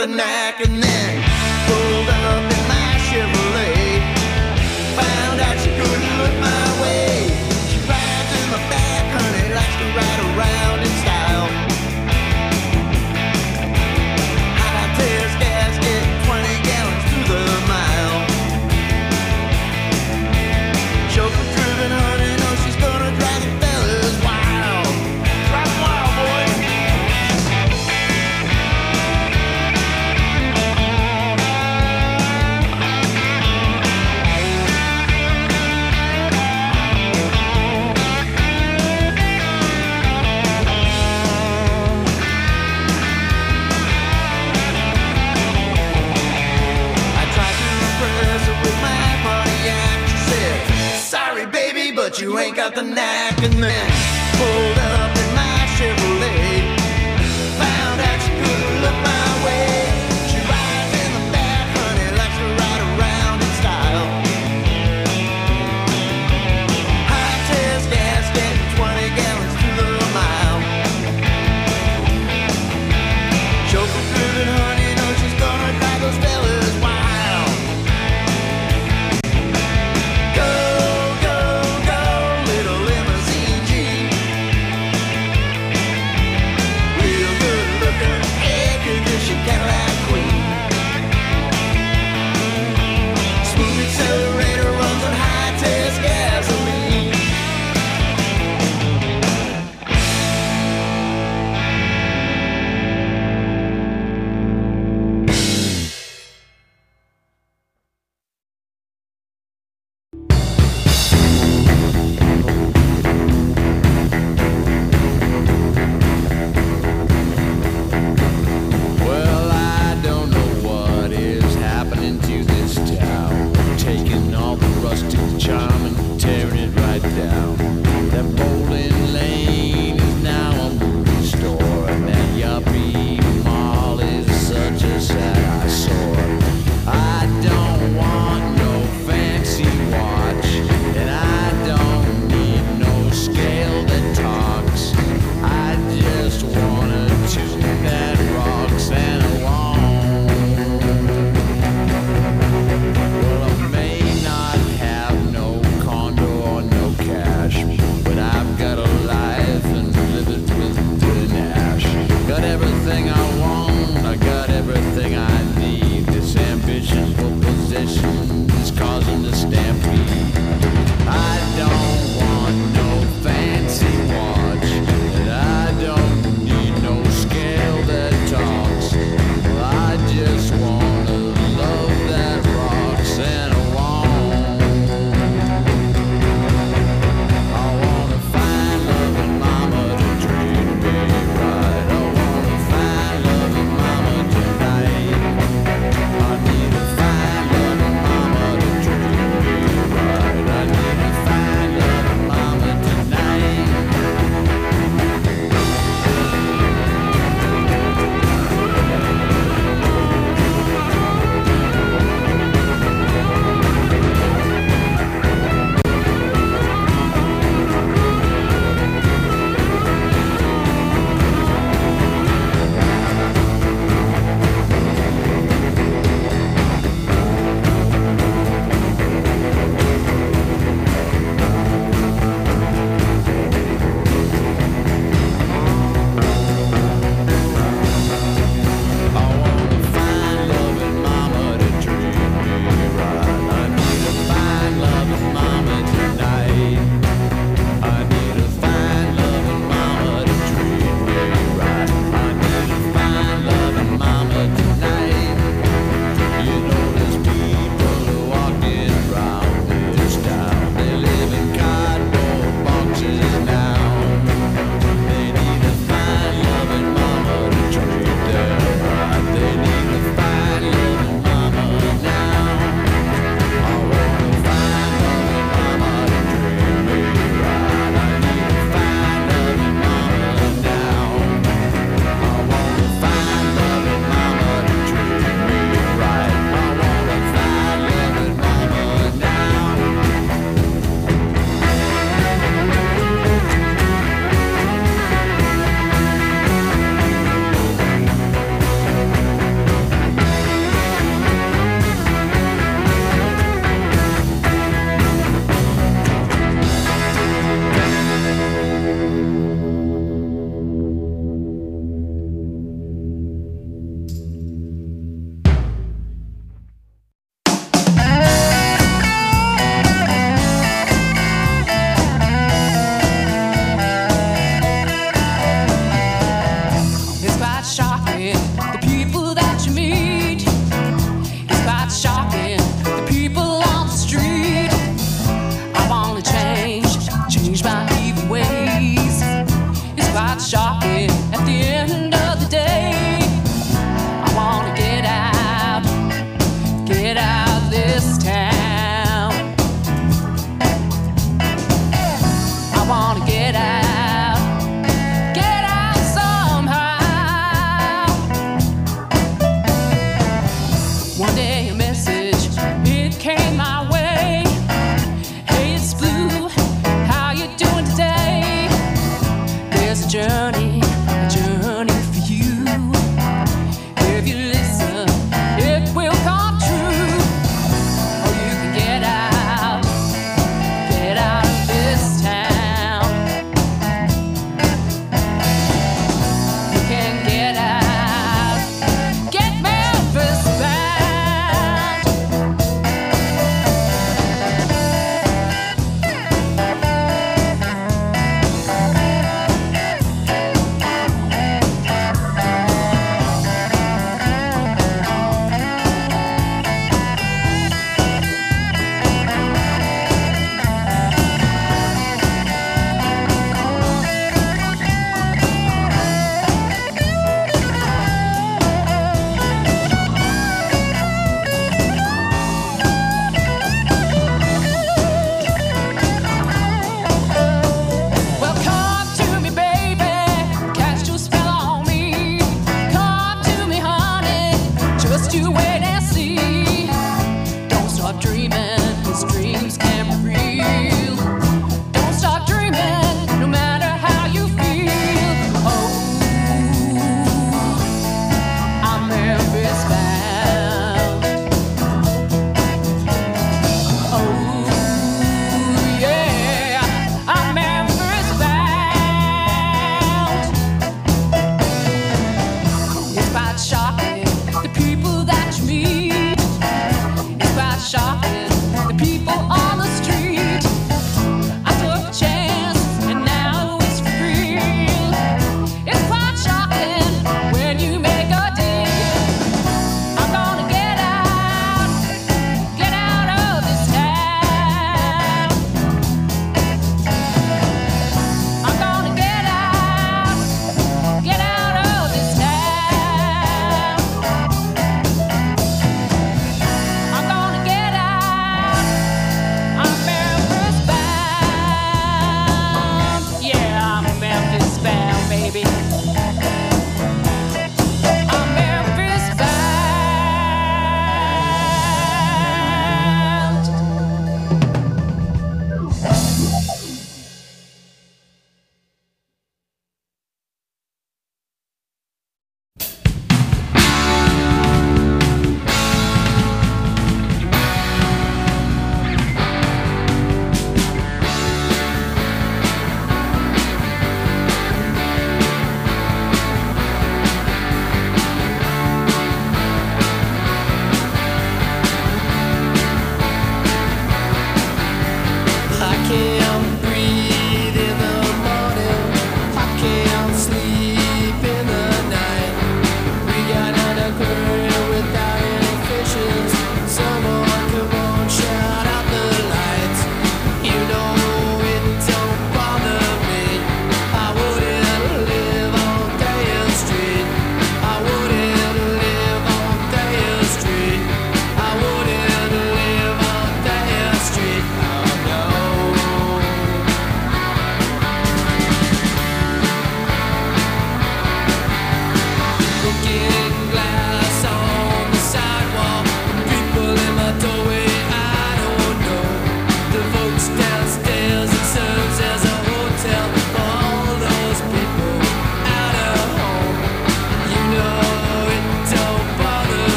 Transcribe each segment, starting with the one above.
the knack, and then pulled up in my Chevrolet. Found out she couldn't look my way. She rides in the back, honey, likes to ride around in style. High test gasket, 20 gallons to the mile. Chauffeur driven, honey, knows she's gonna drive the fellas wild. Drive 'em wild, boy. I tried to impress her with my Pontiac. She said, sorry, baby, but you ain't got the knack. And then pulled up in my Chevrolet. Found out she couldn't look my way. She rides in the back, honey, likes to ride around in style. High test gasket, 20 gallons to the mile. Chauffeur driven, honey, knows she's gonna drive those fellas wild. Go, go, go, little limousine Jeep. One day a message, it came my way. Hey, it's Blue, how you doing today? There's a journey for you. If you listen, it will come true. Or you can get out of this town. You can get out, get Memphis bound. Well, come to me, baby, cast your spell on me. Come to me, honey, just you wait and see. Don't stop dreaming, 'cause dreams can be real. Don't stop dreaming, no matter how you feel. Oh, I'm Memphis bound. Oh, yeah, I'm Memphis bound. It's quite shocking, the people that you meet. It's quite shocking,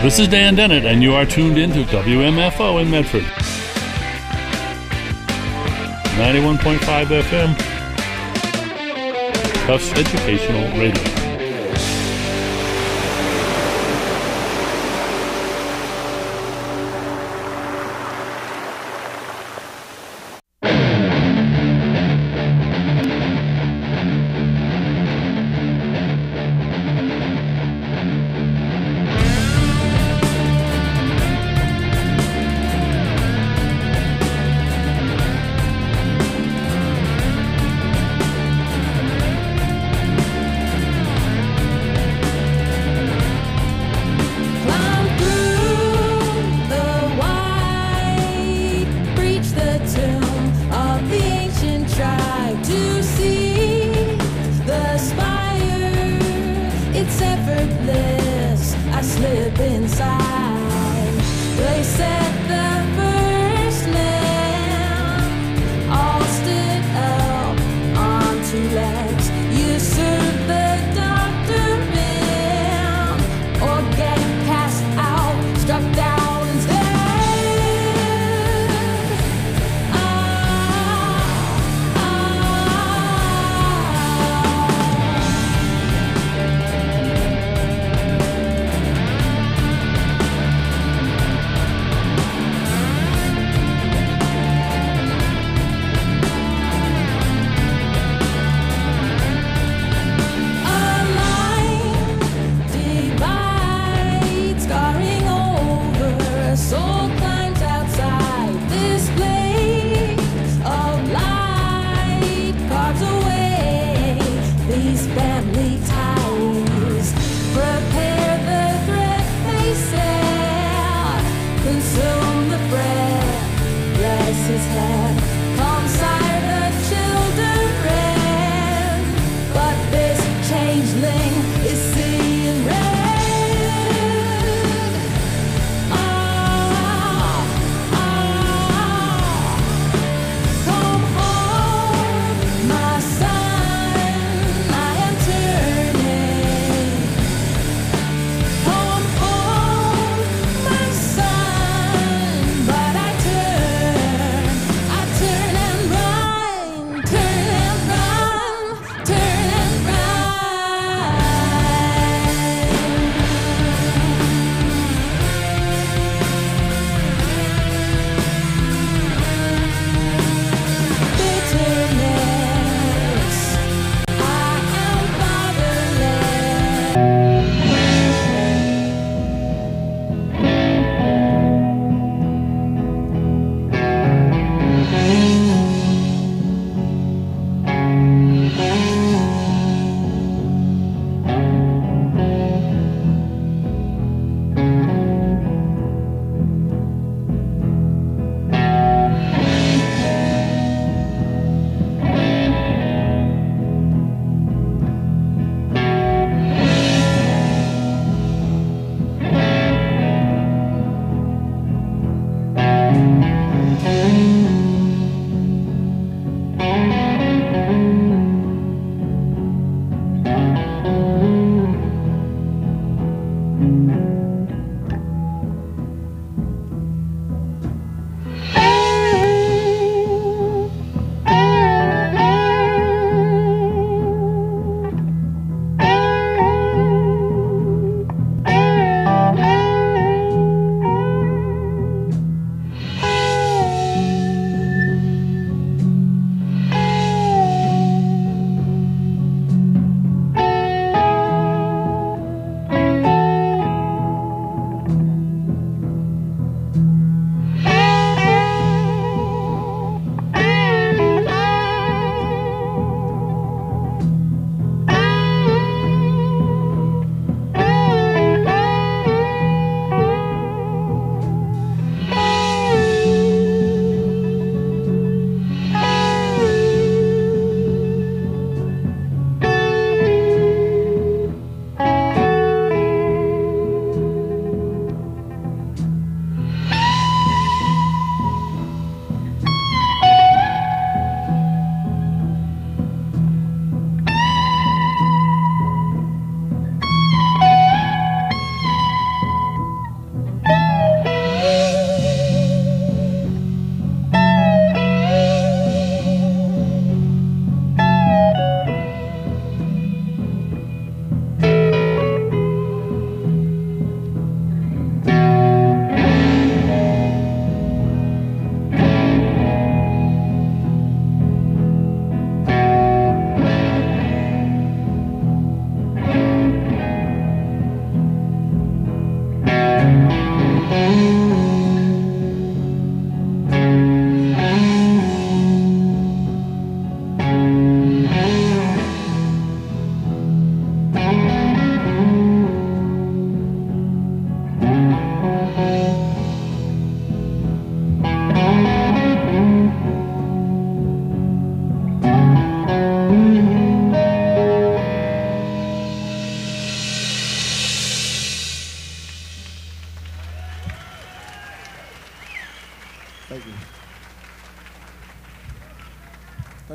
This is Dan Dennett, and you are tuned into WMFO in Medford. 91.5 FM. Tufts Educational Radio. My son, I am turning.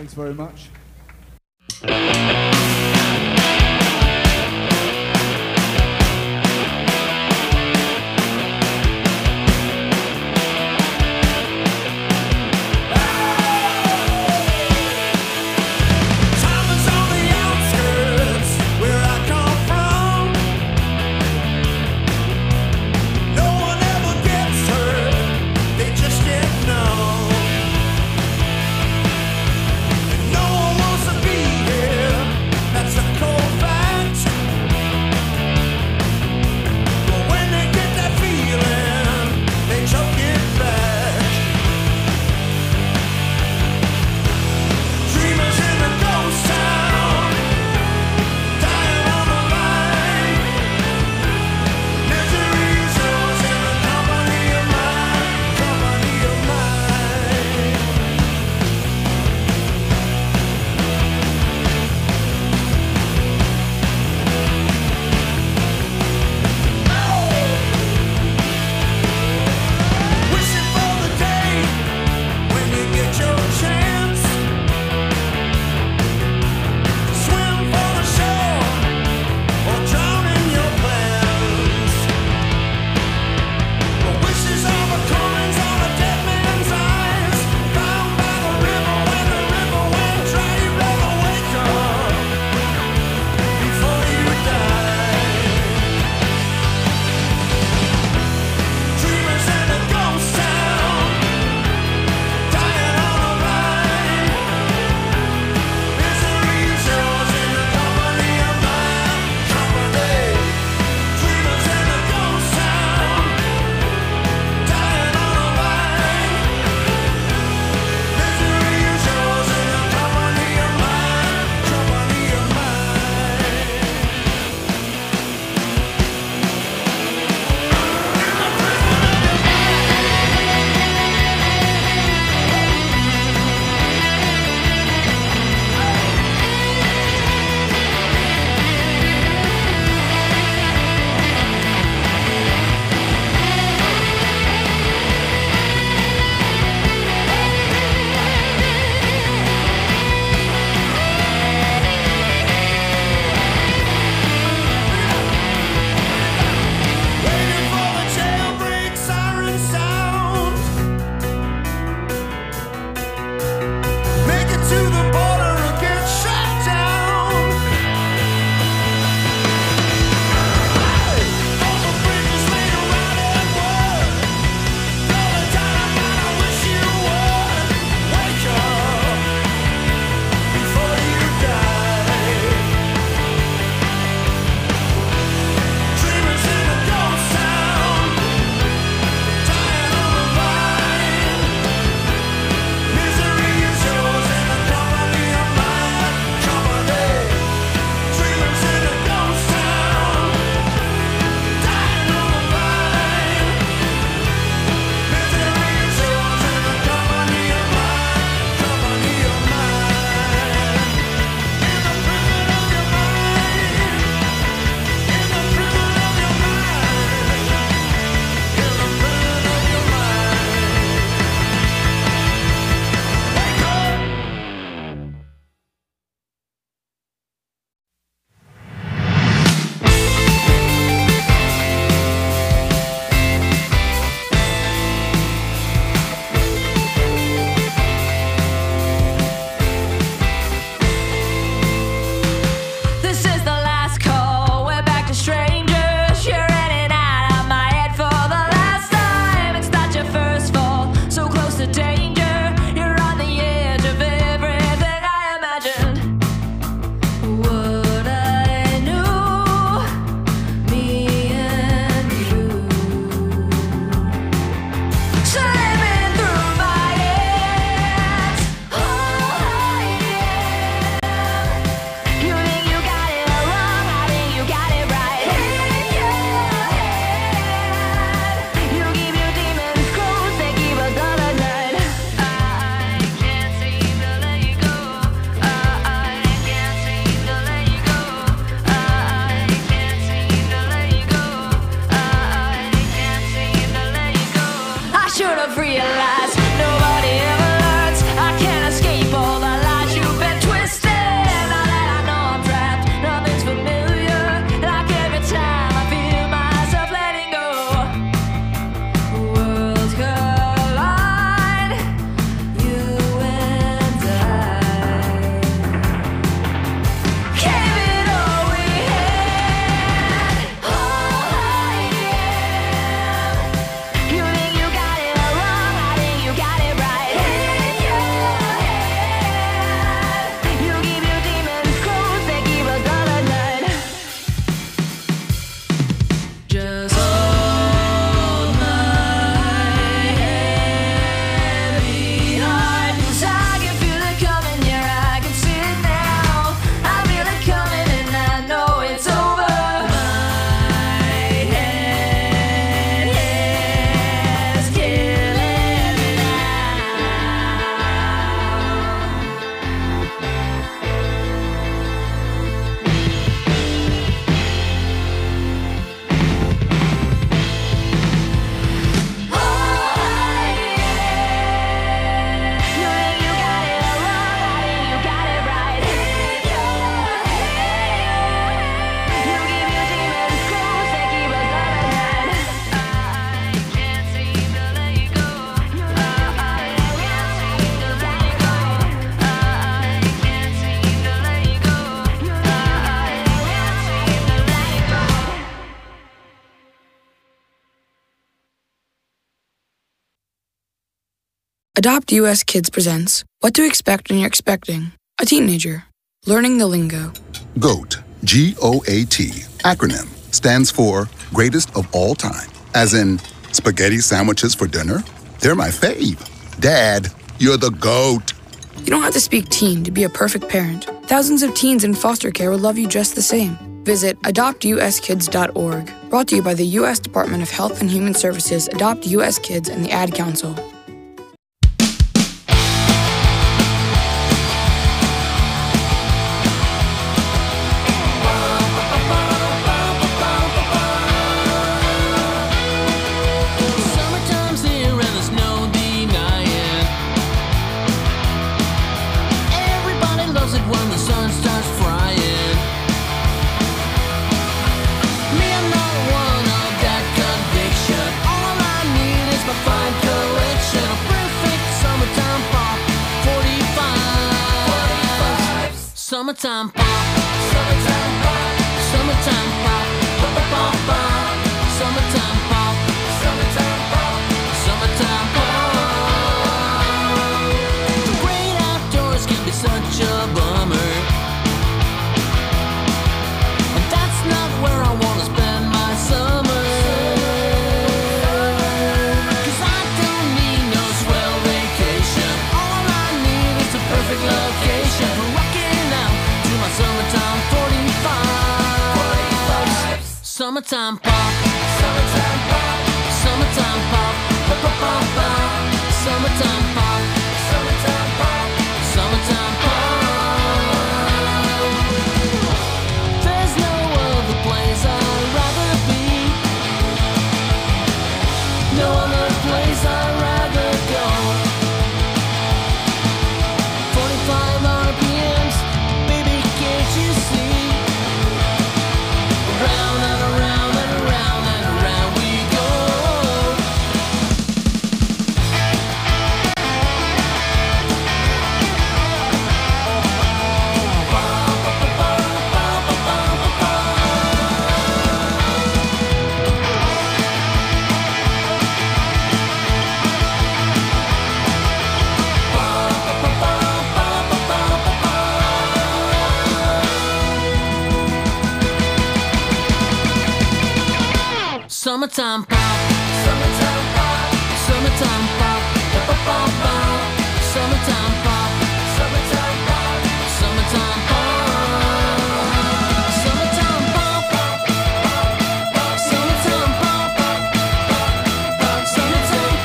Thanks very much. No one wants to be here. Adopt US Kids presents What to Expect When You're Expecting a Teenager. Learning the lingo. GOAT, G-O-A-T, acronym, stands for Greatest of All Time. As in, spaghetti sandwiches for dinner? They're my fave. Dad, you're the GOAT. You don't have to speak teen to be a perfect parent. Thousands of teens in foster care will love you just the same. Visit adoptuskids.org. Brought to you by the U.S. Department of Health and Human Services, Adopt U.S. Kids, and the Ad Council. Summertime pop, summertime pop, summertime pop, pop, pop, pop, pop. Summertime pop, summertime pop, summertime pop. The great outdoors can be such a bummer, and that's not where I want to spend my summer. 'Cause I don't need no swell vacation. All I need is a perfect location for rocking out to my summertime 45. Summertime pop, summertime pop, summertime pop, pop, pop, pop, pop. Summertime pop, summertime pop, summertime pop. There's no other place I'd rather be, no other place I'd rather go. 45 RPMs, baby, can't you see? Around and around and around and around we go. Summertime pop, summertime pop, summertime pop, pop, pop, pop, pop. Summertime pop, summertime pop, summertime pop. Summertime pop, pop, pop, summertime pop, pop, pop, summertime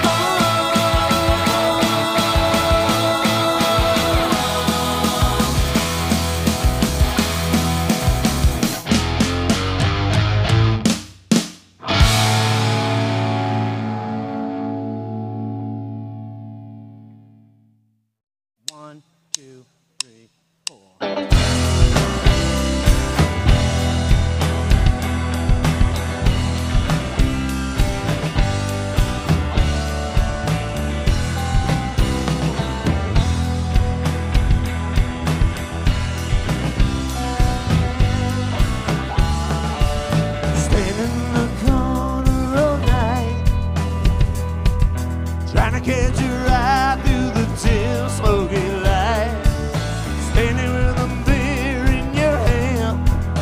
Stand in the corner all night, trying to catch your eye through the dim smoky light. Standing with a beer in your hand,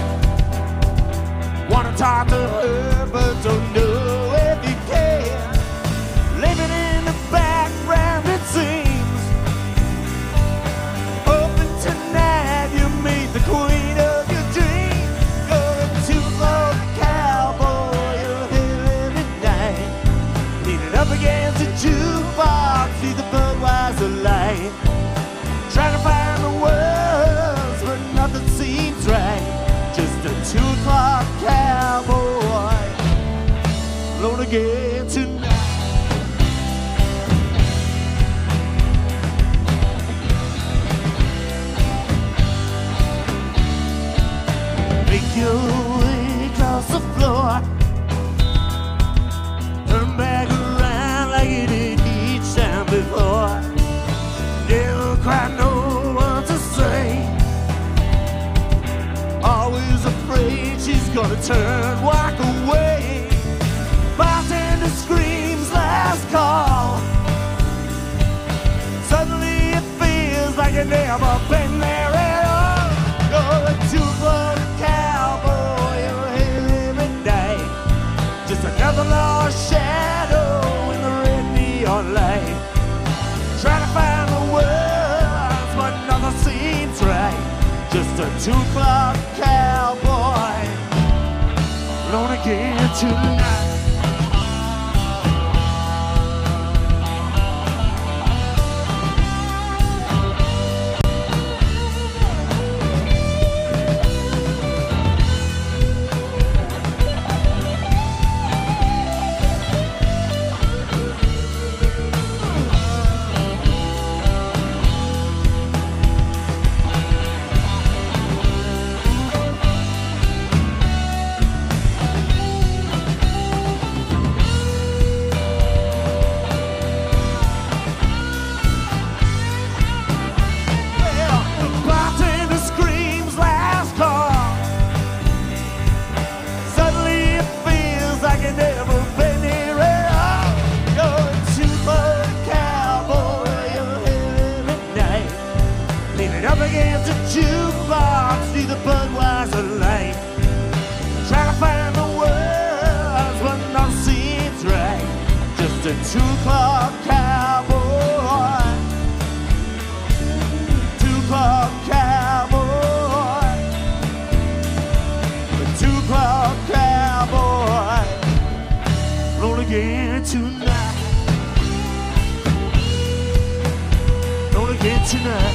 wanna talk to her but don't know if you can. Living in the background it seems, hoping tonight you meet the queen of your dreams. Going to the cowboy, you're here every night, leaning up against the jukebox, see the Budweiser light, trying to find the words but nothing seems right. Just a 2 o'clock cowboy, alone again tonight. Make your way across the floor, turn back around like you did each time before. Never quite know what to say, always afraid she's gonna turn, walk away. Bartender screams last call, never been there at all. You're a two-club cowboy, you're here every night. Just another lost shadow in the red neon light. Trying to find the words, but nothing seems right. Just a two-club cowboy, alone again tonight. Two-club cowboy, two-club cowboy, two-club cowboy, roll again tonight, roll again tonight.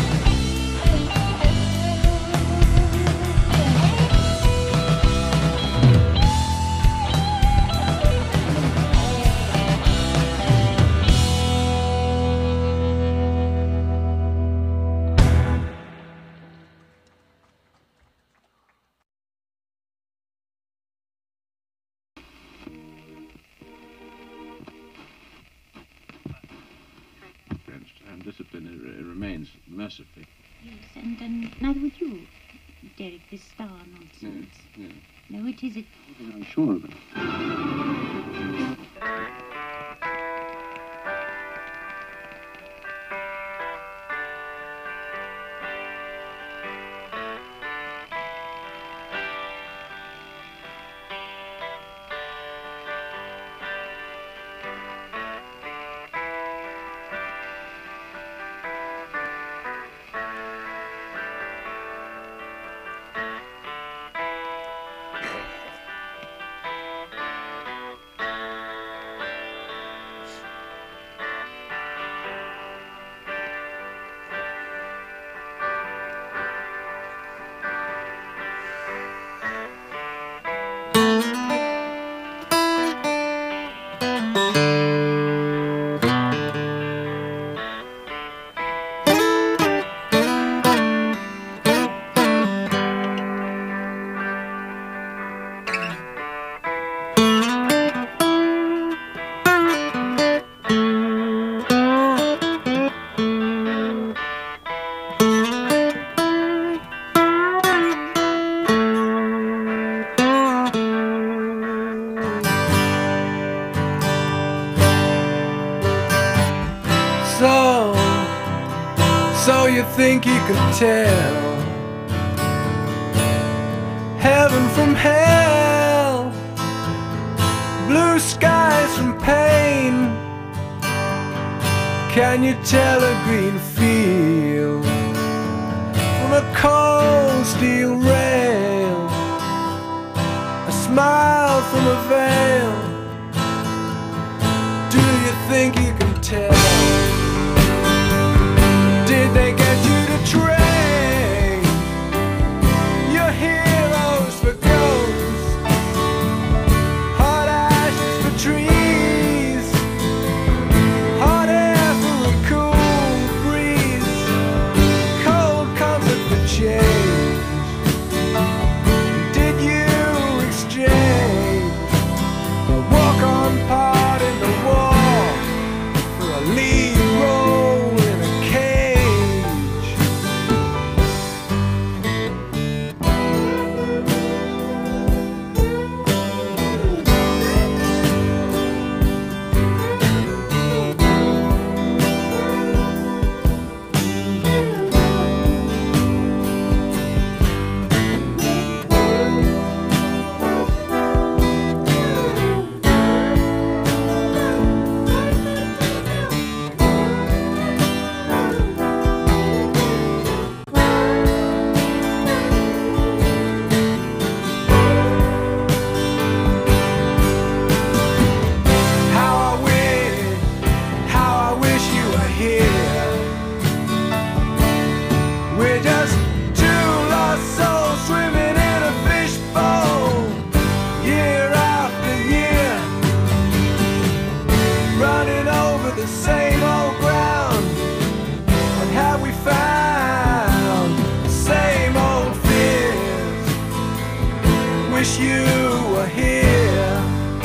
Discipline remains mercifully. Yes, and neither would you, Derek, this star nonsense. Yeah. No, it isn't. I'm sure of it. So you think you could tell heaven from hell, blue skies from pain? Can you tell a green field from a cold steel rail, a smile from a veil? Do you think you can tell? Did they get you to train your heroes for ghosts, hot ashes for trees, hot air for a cool breeze, cold comfort for change? Did you exchange a walk-on part in the war for a lead wish you were here.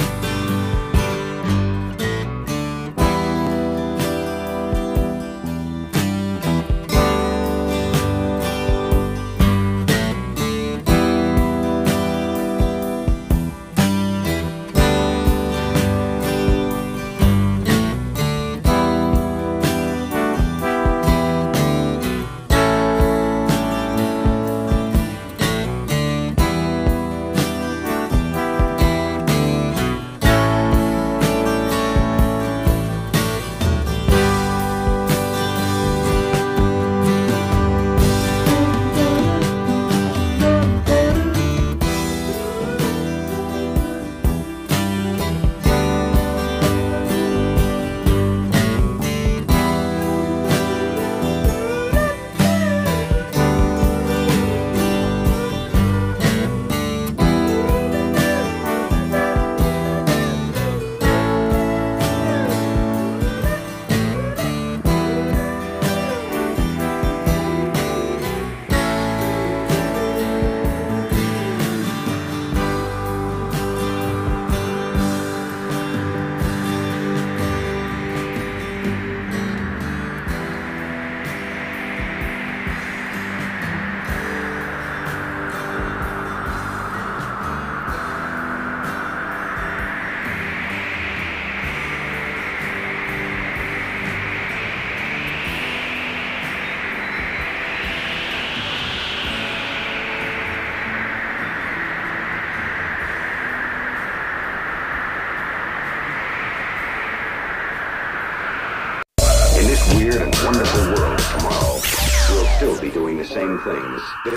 weird and wonderful world tomorrow, we'll still be doing the same things.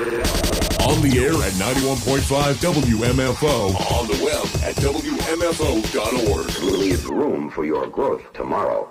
On the air at 91.5 WMFO. On the web at WMFO.org. Leave room for your growth tomorrow.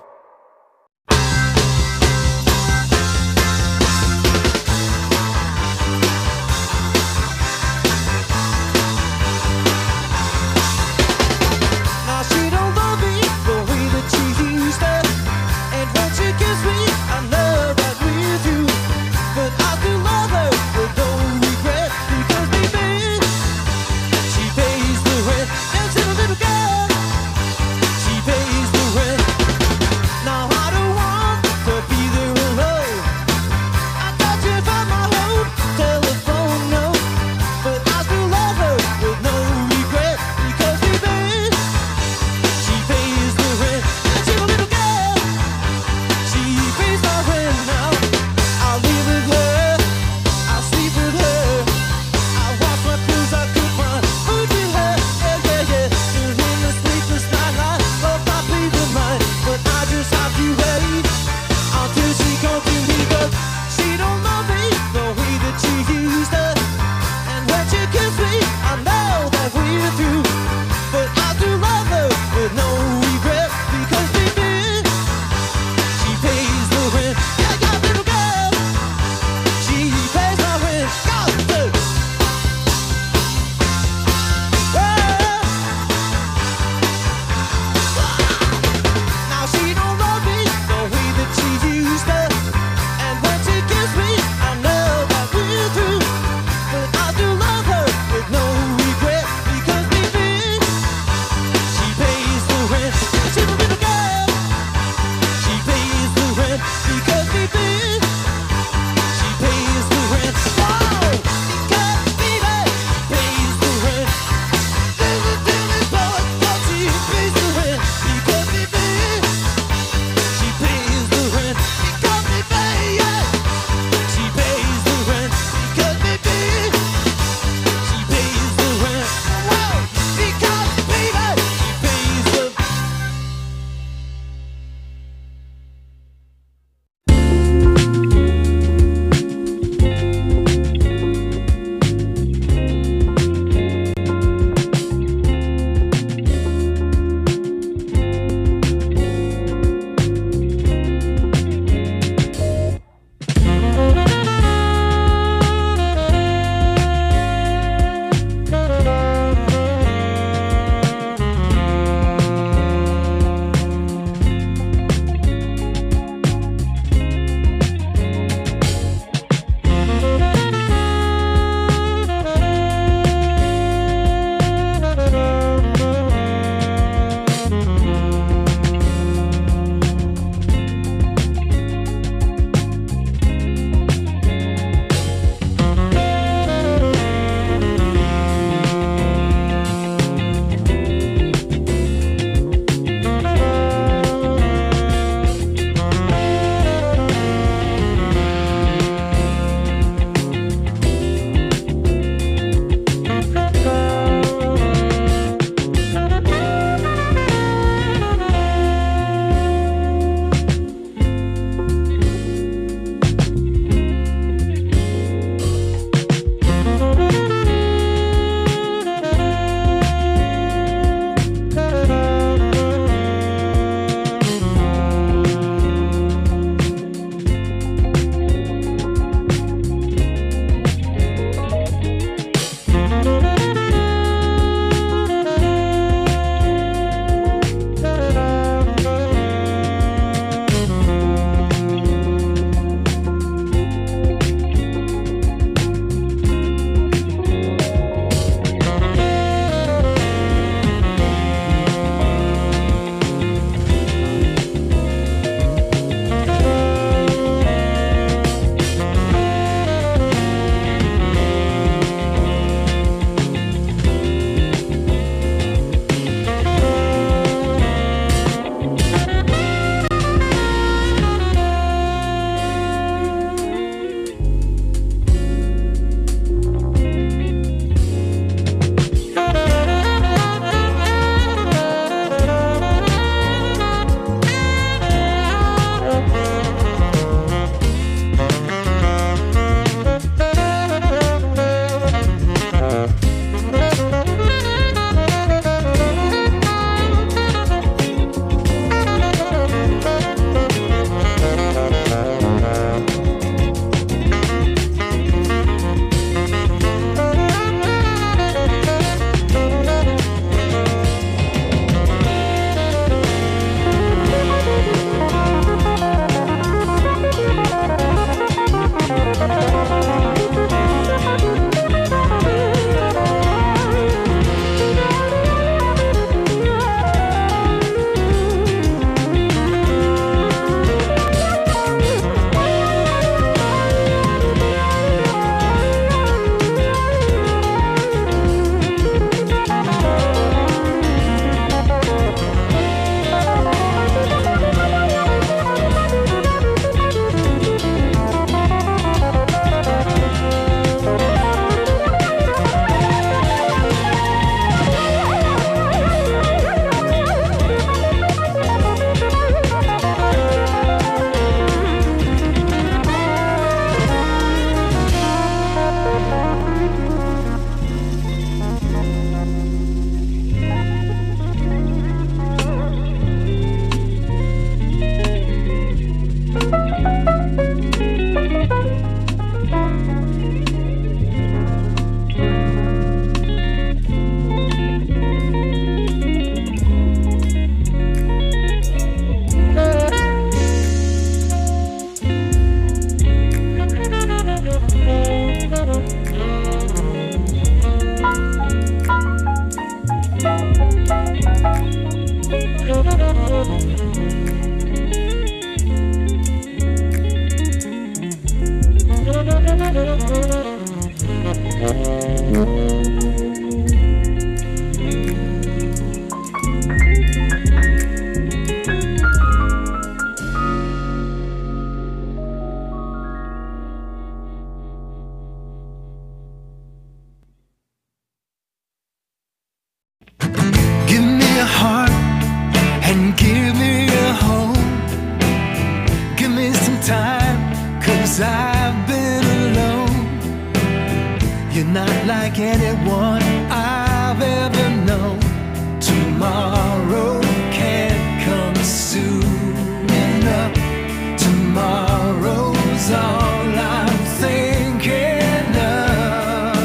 You're not like anyone I've ever known. Tomorrow can't come soon enough. Tomorrow's all I'm thinking of.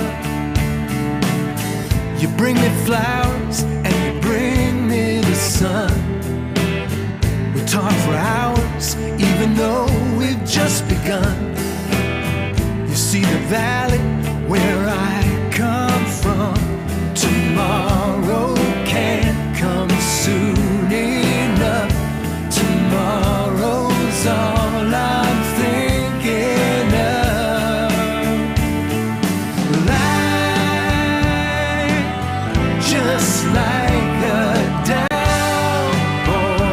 You bring me flowers and you bring me the sun. We talk for hours even though we've just begun. You see the valley where I come from. Tomorrow can't come soon enough. Tomorrow's all I'm thinking of. Life just like a downpour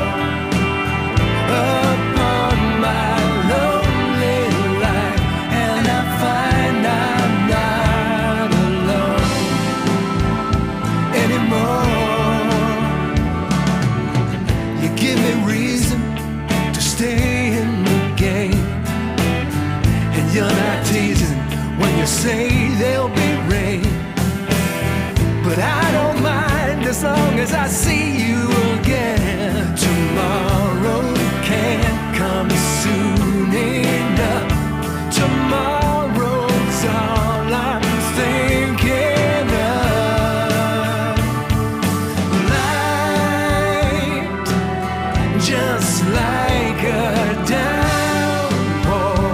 upon my lonely life, and I find I'm not alone anymore. You give me reason to stay in the game, and you're not teasing when you say there'll be rain. But I don't mind as long as I see you again. Tomorrow can't come soon enough. Tomorrow's all I'm thinking of. Light just like a downpour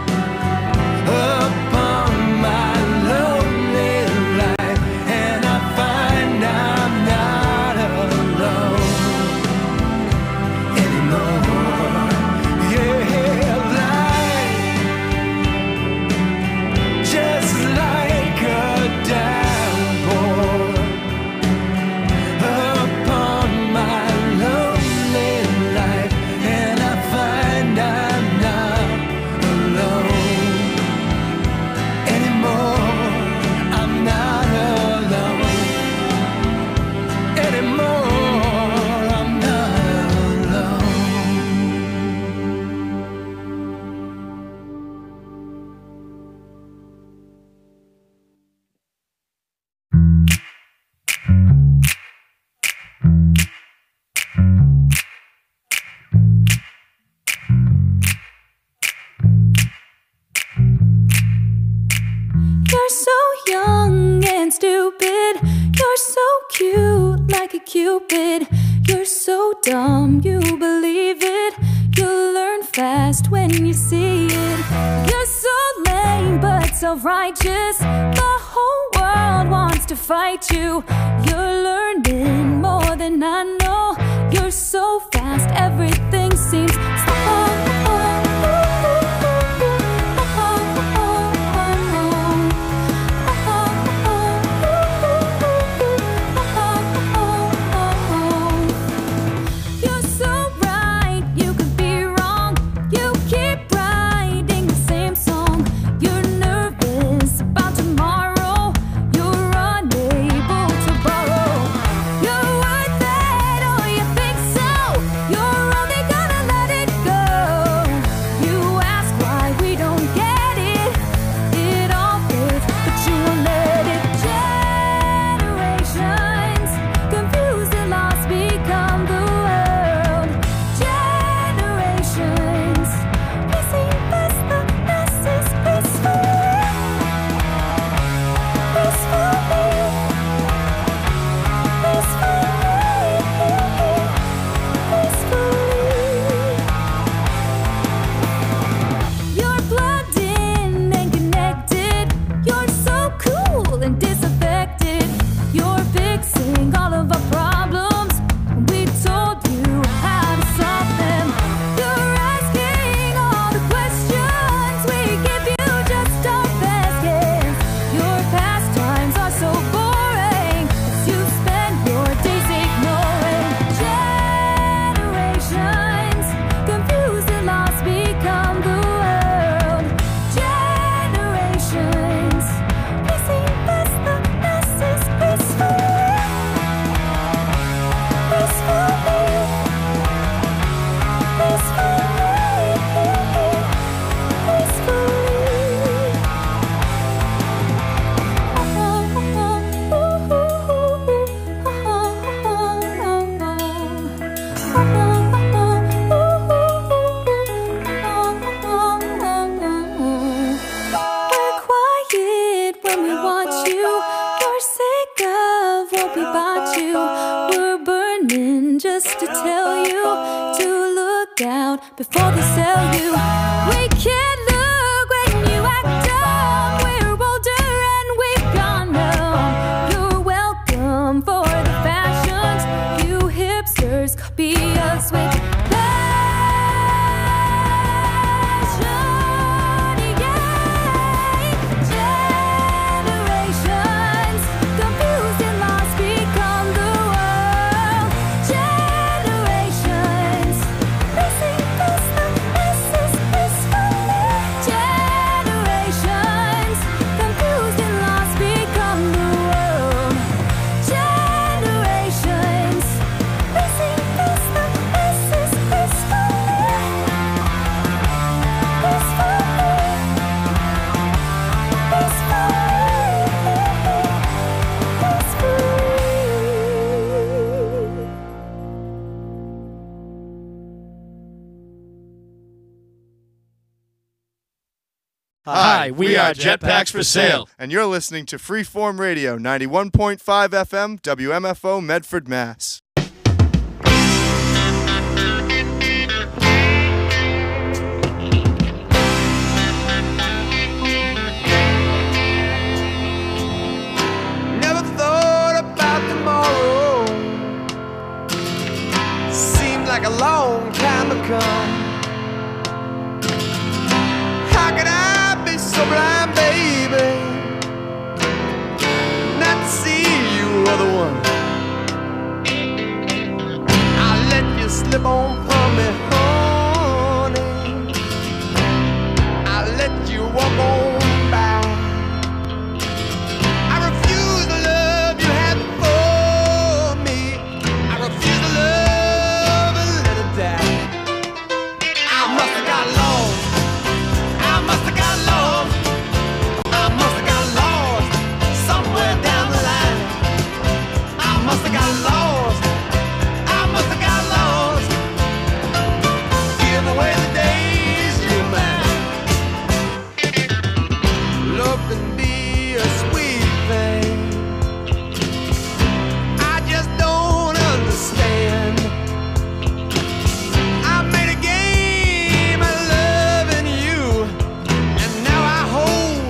upon my lonely life, and I find I'm not alone anymore. Yeah, light just like a downpour upon my lonely life, and I find I'm not alone anymore. I'm not alone anymore. I'm not alone. You're so young and stupid. You're so cute like a cupid. You're so dumb you believe it. You'll learn fast when you see it. You're so lame but self-righteous. The whole world wants to fight you. You're learning more than I know. You're so fast, everything seems slow. You're so right, you could be wrong. You keep writing the same song. You're nervous about tomorrow. You're unable to borrow. You're worth it, or you think so. You're all when we want you. Your sick of what we bought you. We're burning just to tell you to look out before they sell you. We can't look when you act dumb. We're older and we've gone numb. You're welcome for the fashions. You hipsters copy us with Hi, we are Jetpacks for Sale. And you're listening to Freeform Radio, 91.5 FM, WMFO, Medford, Mass. Never thought about tomorrow. Seemed like a long time to come.